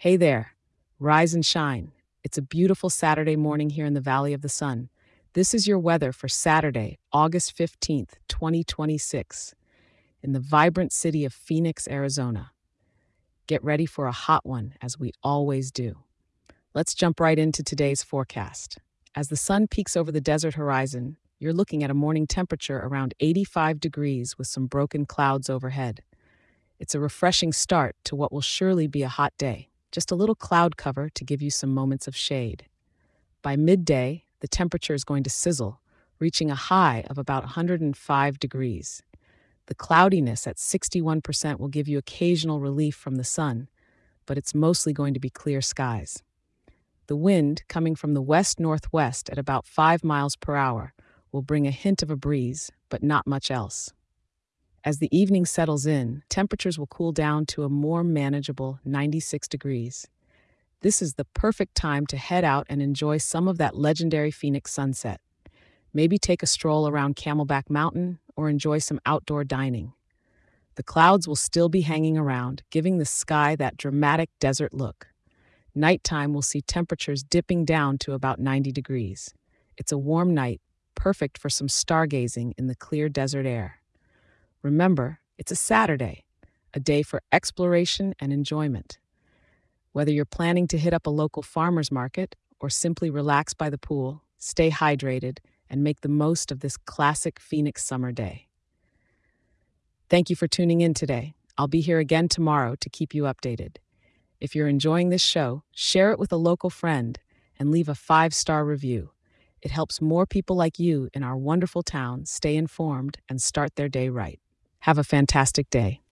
Hey there, rise and shine. It's a beautiful Saturday morning here in the Valley of the Sun. This is your weather for Saturday, August 15th, 2026, in the vibrant city of Phoenix, Arizona. Get ready for a hot one, as we always do. Let's jump right into today's forecast. As the sun peaks over the desert horizon, you're looking at a morning temperature around 85 degrees with some broken clouds overhead. It's a refreshing start to what will surely be a hot day. Just a little cloud cover to give you some moments of shade. By midday, the temperature is going to sizzle, reaching a high of about 105 degrees. The cloudiness at 61% will give you occasional relief from the sun, but it's mostly going to be clear skies. The wind, coming from the west-northwest at about 5 miles per hour, will bring a hint of a breeze, but not much else. As the evening settles in, temperatures will cool down to a more manageable 96 degrees. This is the perfect time to head out and enjoy some of that legendary Phoenix sunset. Maybe take a stroll around Camelback Mountain or enjoy some outdoor dining. The clouds will still be hanging around, giving the sky that dramatic desert look. Nighttime will see temperatures dipping down to about 90 degrees. It's a warm night, perfect for some stargazing in the clear desert air. Remember, it's a Saturday, a day for exploration and enjoyment. Whether you're planning to hit up a local farmer's market or simply relax by the pool, stay hydrated and make the most of this classic Phoenix summer day. Thank you for tuning in today. I'll be here again tomorrow to keep you updated. If you're enjoying this show, share it with a local friend and leave a 5-star review. It helps more people like you in our wonderful town stay informed and start their day right. Have a fantastic day.